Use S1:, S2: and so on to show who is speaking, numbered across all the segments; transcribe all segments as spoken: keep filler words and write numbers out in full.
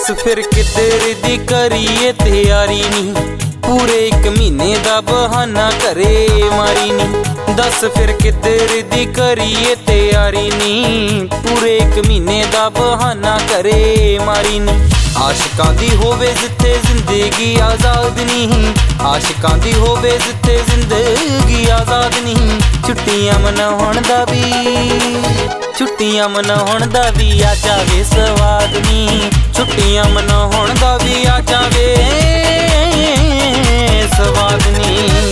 S1: दस फिर किधर दी करिए तैयारी नी, पूरे एक महीने दा बहाना करे मारी नी। दस फिर किधर दी करिए तैयारी नी, पूरे एक महीने दा बहाना करे मारी नी। आशिकां दी होवे जिथे जिंदगी आजाद नी, आशिकां दी होवे जिथे जिंदगी आजाद नी। छुट्टियां मनाउण दा भी, छुट्टियां मनाउण दा भी आ जावे स्वाद नी, छुट्टियां मनाउण दा भी आ जावे स्वाद नी।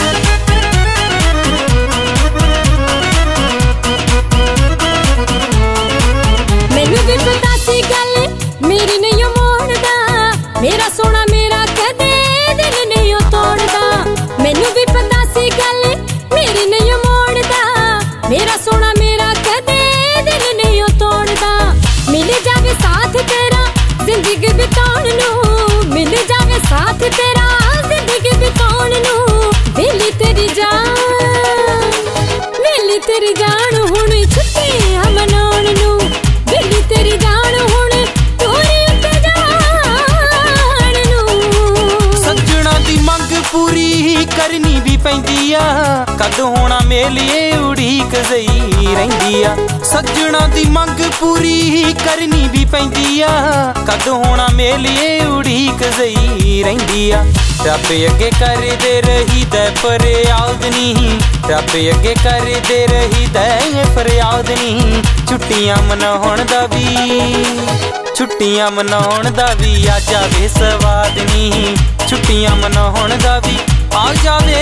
S2: मैनू भी पता सी गल मेरी नहीं मोड़दा, मेरा सोना मेरा कदे दिल नहीं तोड़दा। मैनू भी पता सी गल मेरी नहीं मोड़दा, मेरा सोना मेरा कदे दिल नहीं तोड़दा। मिल जावे साथ तेरा जिंदगी बिताउण नूं, मिल जावे साथ तेरा जिंदगी बिताउण नूं। वेली तेरी जान, वेली तेरी जान हुण छुट्टियां मनाउण नूं, वेली तेरी जान हुण तोरी उत्ते जाण नूं।
S1: सज्जणा दी मंग पूरी करनी भी पैंदी आ, कद होना मेलिए उड़ीक जई रहिंदी आ। सज्जणा दी मंग पूरी करनी भी पैंदी आ, कद होना मेलिए उड़ीक जई रहिंदी आ। रब अगे कर दे रही दै फरियाद नी, रब अगे कर दे रही दै फरियाद नी। छुट्टियां मनाउण दा भी, छुट्टियां मनाउण दा भी आ जावे स्वाद नी, छुट्टियां मनाउण दा भी आ जावे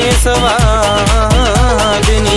S1: स्वाद नी।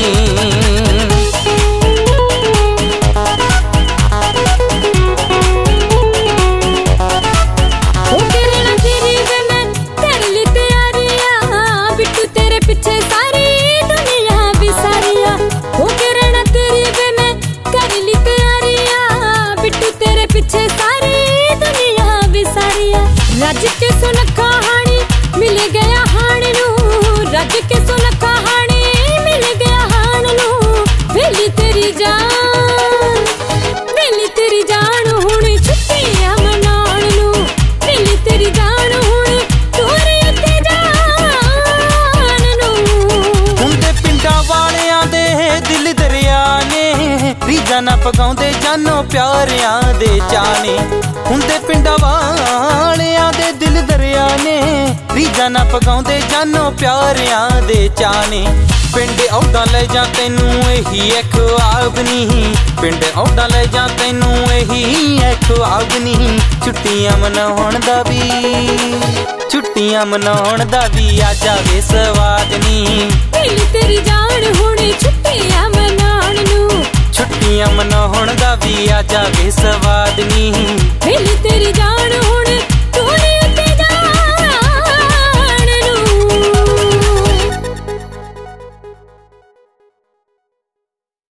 S2: रज के सुन कहानी मिल गया हाण नूं, रज के सुन कहानी मिल गया हाण नूं। वेली तेरी जान, वेली तेरी जान हुण छुट्टियां मनाउण नूं, वेली तेरी जान हुण तोरी उत्ते जाण नूं।
S1: हुंदे पिंडां वालियां दे दिल दरिया ने, रीझां ना पगाउंदे जानो प्यारियां दे चाने। हुंदे पिंडां वालियां दे दिल दरिया ने, रीझां ना पगाउंदे जानो प्यारियां दे चाने। पिंड औडां ले जा तैनू एही है ख्वाब नी, पिंड औडां ले जा तैनू एही है ख्वाब नी। छुट्टियां मनाउण दा भी, छुट्टियां मनाउण दा भी आ जावे स्वाद नी।
S2: वेली तेरी जान हुण छुट्टियां मनाउण नूं,
S1: छुट्टियां मनाउण दा भी आ जावे स्वाद नी।